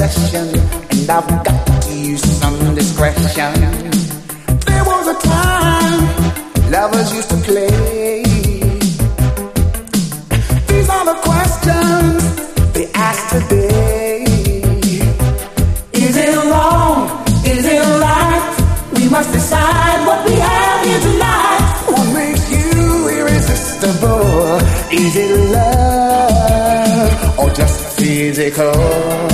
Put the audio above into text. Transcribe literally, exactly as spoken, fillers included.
obsession, and I've got to use some discretion. There was a time lovers used to play. These are the questions they ask today. Is it wrong? Is it right? We must decide what we have here tonight. What makes you irresistible? Is it love or just physical?